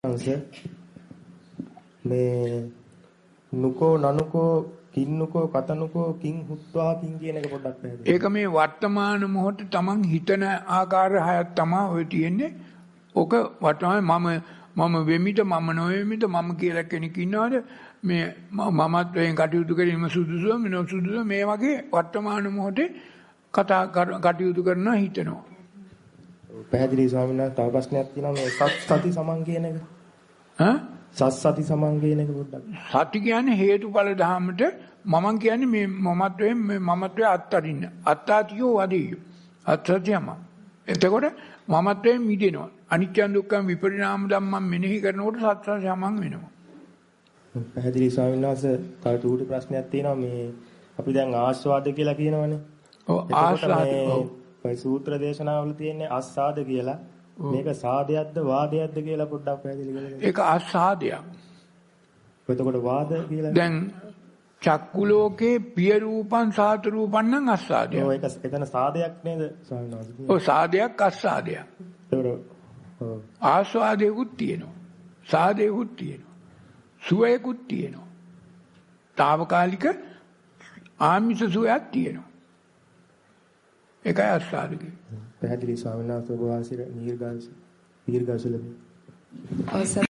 මේ නුකෝ නනුකෝ කින්නුකෝ කතනුකෝ කින් හුත්වා කින් කියන එක පොඩ්ඩක් පැහැදිලි. ඒක මේ වර්තමාන මොහොතේ Taman හිතන ආකාර හයක් තමයි ඔය තියෙන්නේ. ඔක වර්තමාන මම වෙමිට මම නොවෙමිට මම කියලා කෙනෙක් ඉන්නවද මේ මමත්වයෙන් කටයුතු කිරීම සුදුසුද නොසුදුසුද මේ වගේ වර්තමාන මොහොතේ කටයුතු කරනවා හිතනවා. පැහැදිලි ස්වාමීන් වහන්සේ තව ප්‍රශ්නයක් තියෙනවා මේ සත්සති සමන් කියන එක. සත්සති සමන් කියන එක පොඩ්ඩක්. සති කියන්නේ හේතුඵල ධර්මයට මම කියන්නේ මේ මමත්වයෙන් මේ මමත්වයේ අත්තරින්න. අත්තාතියෝ වදෙයෝ. අත්‍යතියම. එතකොට මමත්වයෙන් මිදෙනවා. අනිත්‍ය දුක්ඛ විපරිණාම ධම්මම් මෙනෙහි කරනකොට සත්‍ය සමන් වෙනවා. පැහැදිලි ස්වාමීන් වහන්සේ තව චූටි ප්‍රශ්නයක් තියෙනවා මේ අපි දැන් ආස්වාද කියලා කියනවනේ. ඔව් ආස්වාද. ඔය සූත්‍ර දේශනාවල තියෙන්නේ ආස්වාද කියලා. මේක සාදයක්ද වාදයක්ද කියලා පොඩ්ඩක් පැහැදිලි කරන්න. ඒක ආස්වාදයක්. එතකොට වාද කියලා දැන් චක්කු ලෝකේ පිය රූපං සාත රූපං නම් ආස්වාදයක්. ඔව් ඒක එතන සාදයක් නේද ස්වාමීන් වහන්සේ? ඔව් සාදයක් ආස්වාදයක්. ආස්වාදයකුත් තියෙනවා. සාදයකුත් තියෙනවා. සුවයකුත් තියෙනවා. తాවකාලික ආමිෂ සුවයක් තියෙනවා. ඒකයි ආස්වාද කියන්නේ. පැහැදිලි ස්වාමීන් වහන්සේ ඔබ වහන්සේට දීර්ඝායුෂ ලැබේ.